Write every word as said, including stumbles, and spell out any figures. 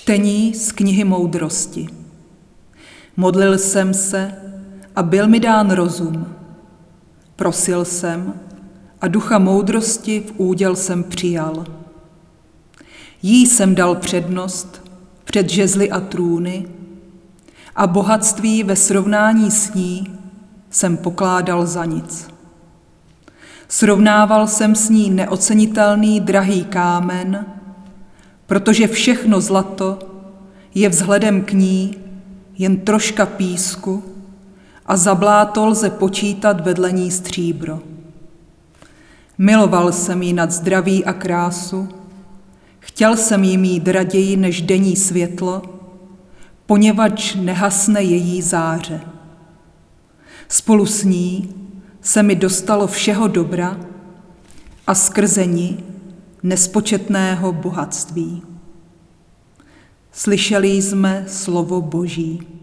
Čtení z knihy moudrosti. Modlil jsem se a byl mi dán rozum. Prosil jsem a ducha moudrosti v úděl jsem přijal. Jí jsem dal přednost před žezly a trůny a bohatství ve srovnání s ní jsem pokládal za nic. Srovnával jsem s ní neocenitelný drahý kámen, protože všechno zlato je vzhledem k ní jen troška písku a za bláto lze počítat vedle ní stříbro. Miloval jsem ji nad zdraví a krásu, chtěl jsem jí mít raději než denní světlo, poněvadž nehasne její záře. Spolu s ní se mi dostalo všeho dobra a skrze ní nespočetného bohatství. Slyšeli jsme slovo Boží.